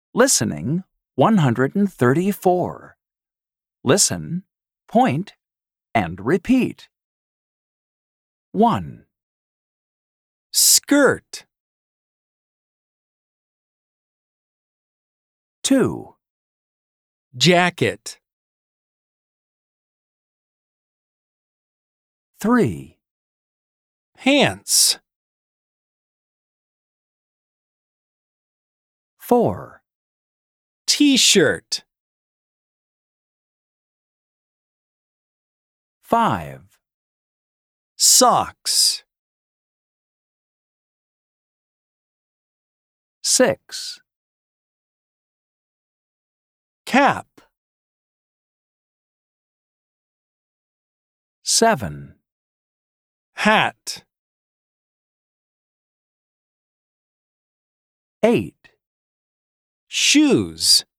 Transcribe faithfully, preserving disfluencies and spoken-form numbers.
Listening one hundred thirty-four. Listen, point, and repeat. one. Skirt. two. Jacket. three. Pants. four. T-shirt. five. Socks. six. Cap. seven. Hat. eight. Shoes.